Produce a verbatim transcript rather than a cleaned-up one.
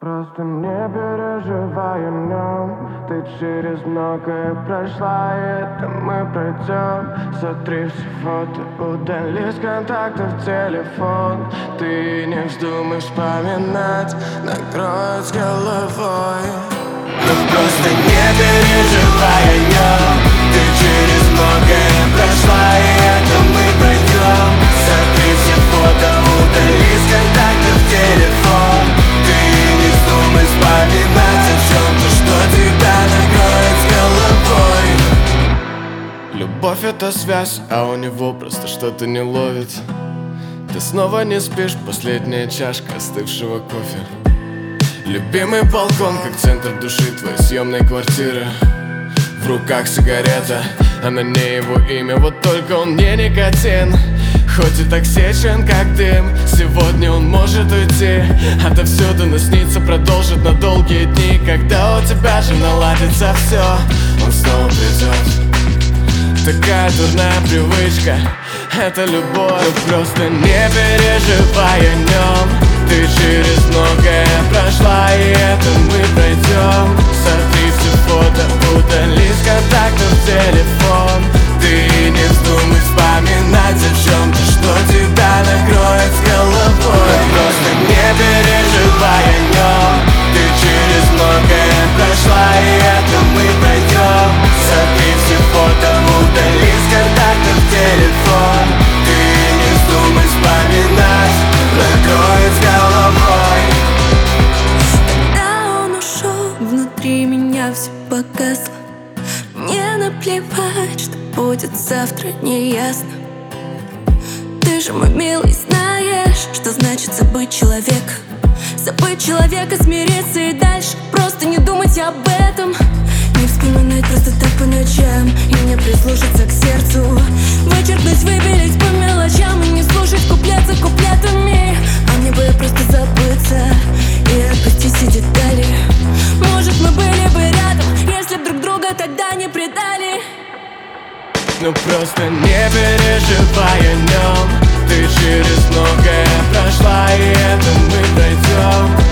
Просто не переживай о нем. Ты через многое прошла, и это мы пройдем. Сотри все фото, удали с контактов телефон. Ты не вздумай вспоминать, накроет с головой. Ну просто не переживай о нем. Ты через многое прошла, и это мы пройдем. Сотри все фото, удали с контактов телефон. Ты не вздумай вспоминать о чем-то, что тебя накроет с головой. Любовь — это связь, а у него просто что-то не ловит. Ты снова не спишь, последняя чашка остывшего кофе. Любимый балкон, как центр души твоей съемной квартиры. В руках сигарета, а на ней его имя. Вот только он не никотин, хоть и токсичен, как дым. Сегодня он может уйти отовсюду, но снится продолжит на долгие дни. Когда у тебя же наладится все, он снова придет. Такая дурная привычка — это любовь. Но просто не переживай о нем. Ты через многое прошла, и это мы пройдем. Сотри все фото, удали с контактов телефон. Ты не вздумай вспоминать о чем-то, что тебя накроет с головой. Но просто не переживай о нем. Ты через многое прошла, и это мы пройдем. Сотри все фото, удали с контактов телефон. Ты не вздумай вспоминать, накроет с головой. Когда он ушел, внутри меня все погасло. Мне наплевать, что будет завтра, не ясно. Ты же, мой милый, знаешь, что значит забыть человека. Забыть человека, смириться и дальше просто не думать об этом. Не вспоминать просто так по ночам и не прислушаться к сердцу. Вычеркнуть, выпилить по мелочам и не слушать куплет за куплетами. А мне бы просто забыться и отпустить все детали. Может, мы были бы рядом, если б друг друга тогда не предали. Ну просто не переживай о нем. Ты через многое прошла, и это мы пройдем.